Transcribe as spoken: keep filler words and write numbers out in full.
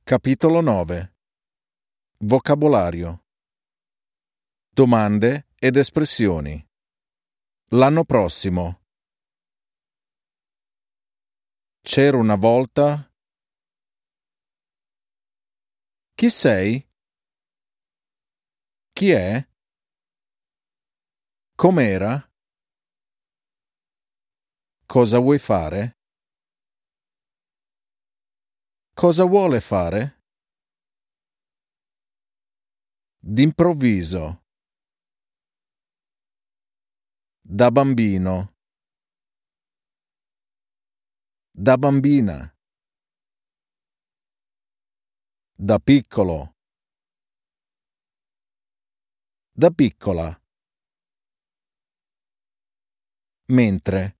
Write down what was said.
Capitolo nove. Vocabolario. Domande ed espressioni. L'anno prossimo. C'era una volta. Chi sei? Chi è? Com'era? Cosa vuoi fare? Cosa vuole fare? D'improvviso. Da bambino. Da bambina. Da piccolo. Da piccola. Mentre.